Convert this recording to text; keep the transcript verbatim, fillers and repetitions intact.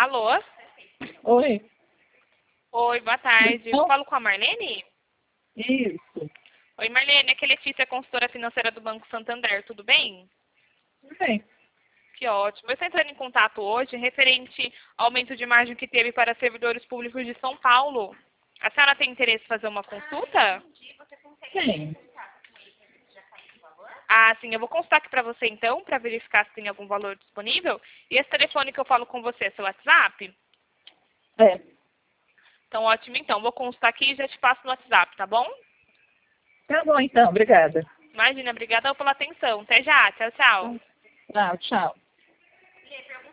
Alô? Oi. Oi, boa tarde. Então? Falo com a Marlene? Isso. Oi, Marlene. Aqui é Letícia, consultora financeira do Banco Santander. Tudo bem? Tudo bem. Que ótimo. Eu estou entrando em contato hoje referente ao aumento de margem que teve para servidores públicos de São Paulo. A senhora tem interesse em fazer uma consulta? Sim. Ah, sim. Eu vou consultar aqui para você então, para verificar se tem algum valor disponível. E esse telefone que eu falo com você é seu WhatsApp? É. Então, ótimo. Então, vou consultar aqui e já te passo no WhatsApp, tá bom? Tá bom, então. Obrigada. Imagina, obrigada pela atenção. Até já. Tchau, tchau. Ah, tchau.